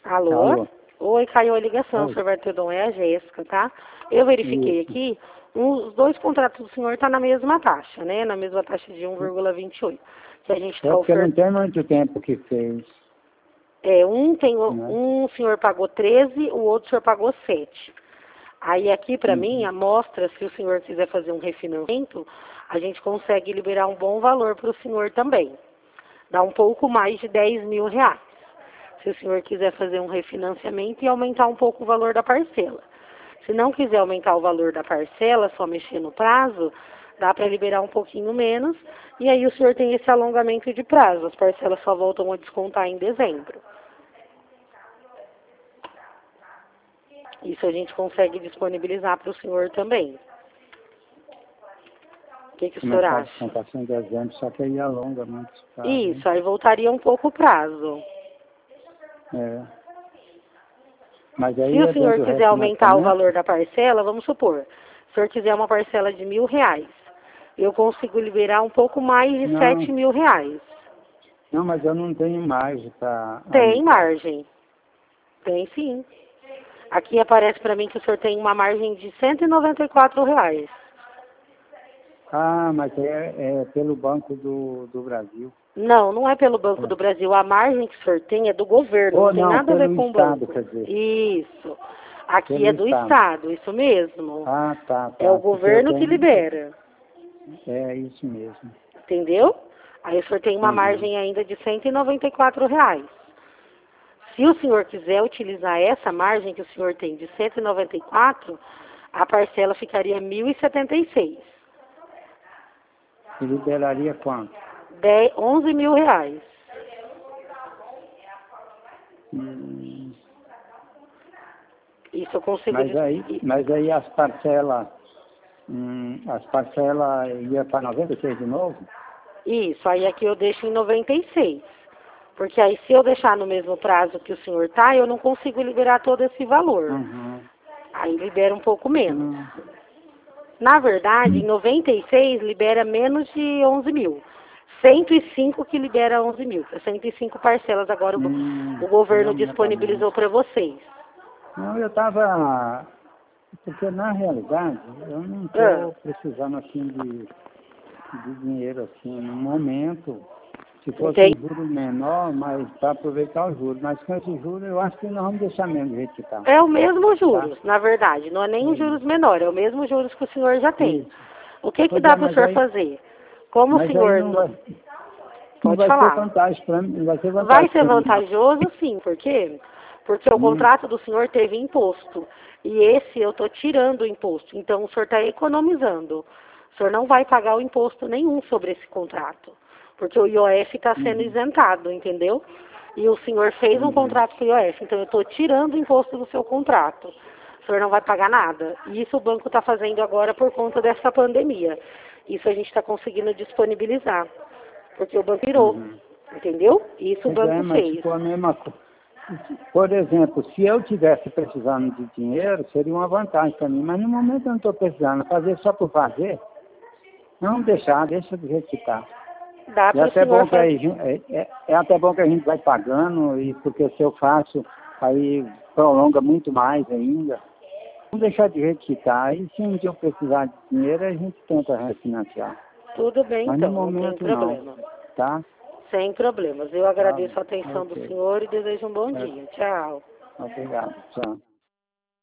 Alô? Alô? Oi, caiu a ligação, Oi. senhor Bartolomeu, é a Jéssica, tá? Eu verifiquei Isso. aqui, os dois contratos do senhor estão na mesma taxa, né? Na mesma taxa de 1,28. Que a gente É está porque não ofertando. tem muito tempo que fez, né? Um o senhor pagou 13, o outro o senhor pagou 7. Aí aqui para mim, Uhum. a mostra, se o senhor quiser fazer um refinanciamento, a gente consegue liberar um bom valor para o senhor também. Dá um pouco mais de 10 mil reais. Se o senhor quiser fazer um refinanciamento e aumentar um pouco o valor da parcela. Se não quiser aumentar o valor da parcela, só mexer no prazo, dá para liberar um pouquinho menos, e aí o senhor tem esse alongamento de prazo. As parcelas só voltam a descontar em dezembro. Isso a gente consegue disponibilizar para o senhor também. O que o senhor Começar a acha? descontação em dezembro, só que aí alonga muito esse prazo, né? Isso, aí voltaria um pouco o prazo. É. Mas Se aí o é senhor dentro do quiser aumentar o refinanciamento? valor da parcela, vamos supor, se o senhor quiser uma parcela de R$ 1.000, eu consigo liberar um pouco mais de Não, 7 mil reais. não, mas eu não tenho margem para Tem aumentar. margem, tem sim. Aqui aparece para mim que o senhor tem uma margem de R$ 194. Ah, mas é pelo Banco do Brasil. Não, não é pelo Banco É. do Brasil. A margem que o senhor tem é do governo, não Ou tem não, nada a ver pelo com o Estado, banco. quer dizer. Isso. Aqui Pelo é do Estado. Estado, isso mesmo. Ah, É o tá. Porque eu governo que tenho. libera, É isso mesmo. entendeu? Aí o senhor tem uma Uhum. margem ainda de R$ 194. Se o senhor quiser utilizar essa margem que o senhor tem de 194, a parcela ficaria 1.076. E liberaria quanto? 11 mil reais. Hum, Isso eu consigo. mas aí as parcelas ia para 96 de novo? Isso, aí aqui eu deixo em 96. Porque aí se eu deixar no mesmo prazo que o senhor tá, eu não consigo liberar todo esse valor. Uhum. Aí libera um pouco menos. Hum, Na verdade, em 96 libera menos de 11 mil. 105 que libera 11 mil. 105 parcelas agora o aí governo aumenta menos. disponibilizou para vocês. Não, eu estava. Porque na realidade eu não Ah, estou precisando assim de dinheiro assim no momento. Se fosse um entende? juro menor, mas para aproveitar os juros. Mas com esse juro eu acho que nós vamos deixar mesmo do jeito que está. É o mesmo Tá? juros, na verdade. Não é nem os juros menor, é o mesmo juros que o senhor já tem. Isso. O que que Pois é, dá para o senhor fazer? Como o mas aí senhor não não... não Pode vai ter falar. vantagem para mim, não vai ter Vai vantagem ser para mim, não. vantajoso, sim. Por quê? Porque o Hum, contrato do senhor teve imposto. E esse eu estou tirando o imposto. Então o senhor está economizando. O senhor não vai pagar o imposto nenhum sobre esse contrato. Porque o IOF está sendo uhum, isentado, entendeu? E o senhor fez um uhum, contrato com o IOF. Então eu estou tirando o imposto do seu contrato. O senhor não vai pagar nada. E isso o banco está fazendo agora por conta dessa pandemia. Isso a gente está conseguindo disponibilizar. Porque o banco tirou. uhum. Entendeu? Isso o Pois é, banco mas fez. tipo a mesma coisa. Por exemplo, se eu tivesse precisando de dinheiro, seria uma vantagem para mim. Mas no momento eu não estou precisando. Fazer só por fazer, não deixar, deixa do jeito que está. Dá É para o até senhor bom que fazer. é até bom que a gente vai pagando, e porque se eu faço, aí prolonga muito mais ainda. Vamos deixar de jeito que está. E se um dia eu precisar de dinheiro, a gente tenta refinanciar. Tudo bem, Mas no então, não tem momento não, problema. tá? Sem problemas. Eu Tá, agradeço a atenção do ok. senhor e desejo um bom É, dia. Tchau. obrigado, tchau.